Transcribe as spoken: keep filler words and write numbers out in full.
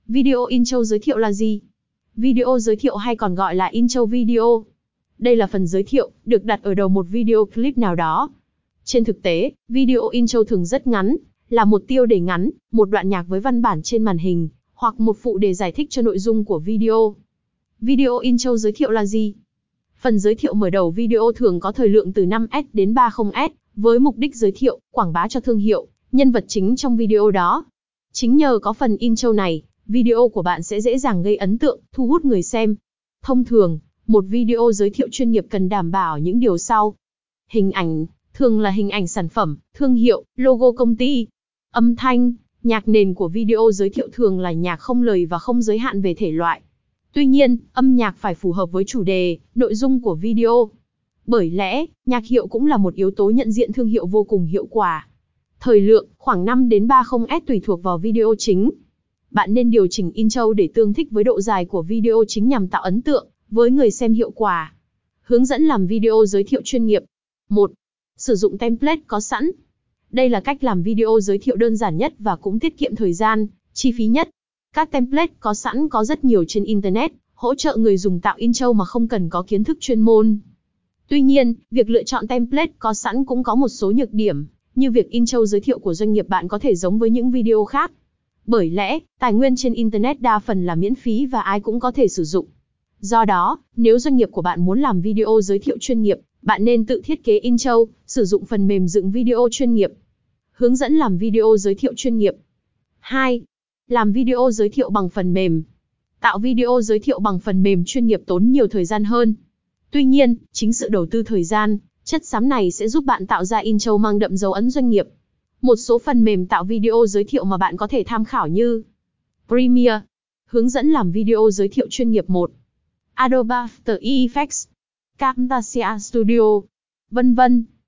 Video intro giới thiệu là gì? Video giới thiệu hay còn gọi là intro video. Đây là phần giới thiệu, được đặt ở đầu một video clip nào đó. Trên thực tế, video intro thường rất ngắn, là một tiêu đề ngắn, một đoạn nhạc với văn bản trên màn hình, hoặc một phụ đề giải thích cho nội dung của video. Video intro giới thiệu là gì? Phần giới thiệu mở đầu video thường có thời lượng từ năm s đến ba mươi s, với mục đích giới thiệu, quảng bá cho thương hiệu, nhân vật chính trong video đó. Chính nhờ có phần intro này, video của bạn sẽ dễ dàng gây ấn tượng, thu hút người xem. Thông thường, một video giới thiệu chuyên nghiệp cần đảm bảo những điều sau. Hình ảnh, thường là hình ảnh sản phẩm, thương hiệu, logo công ty. Âm thanh, nhạc nền của video giới thiệu thường là nhạc không lời và không giới hạn về thể loại. Tuy nhiên, âm nhạc phải phù hợp với chủ đề, nội dung của video. Bởi lẽ, nhạc hiệu cũng là một yếu tố nhận diện thương hiệu vô cùng hiệu quả. Thời lượng, khoảng năm đến ba mươi s tùy thuộc vào video chính. Bạn nên điều chỉnh intro để tương thích với độ dài của video chính nhằm tạo ấn tượng với người xem hiệu quả. Hướng dẫn làm video giới thiệu chuyên nghiệp. một. Sử dụng template có sẵn. Đây là cách làm video giới thiệu đơn giản nhất và cũng tiết kiệm thời gian, chi phí nhất. Các template có sẵn có rất nhiều trên Internet, hỗ trợ người dùng tạo intro mà không cần có kiến thức chuyên môn. Tuy nhiên, việc lựa chọn template có sẵn cũng có một số nhược điểm, như việc intro giới thiệu của doanh nghiệp bạn có thể giống với những video khác. Bởi lẽ, tài nguyên trên Internet đa phần là miễn phí và ai cũng có thể sử dụng. Do đó, nếu doanh nghiệp của bạn muốn làm video giới thiệu chuyên nghiệp, bạn nên tự thiết kế intro, sử dụng phần mềm dựng video chuyên nghiệp. Hướng dẫn làm video giới thiệu chuyên nghiệp. hai. Làm video giới thiệu bằng phần mềm. Tạo video giới thiệu bằng phần mềm chuyên nghiệp tốn nhiều thời gian hơn. Tuy nhiên, chính sự đầu tư thời gian, chất xám này sẽ giúp bạn tạo ra intro mang đậm dấu ấn doanh nghiệp. Một số phần mềm tạo video giới thiệu mà bạn có thể tham khảo như Premiere, hướng dẫn làm video giới thiệu chuyên nghiệp một, Adobe After Effects, Camtasia Studio, vân vân.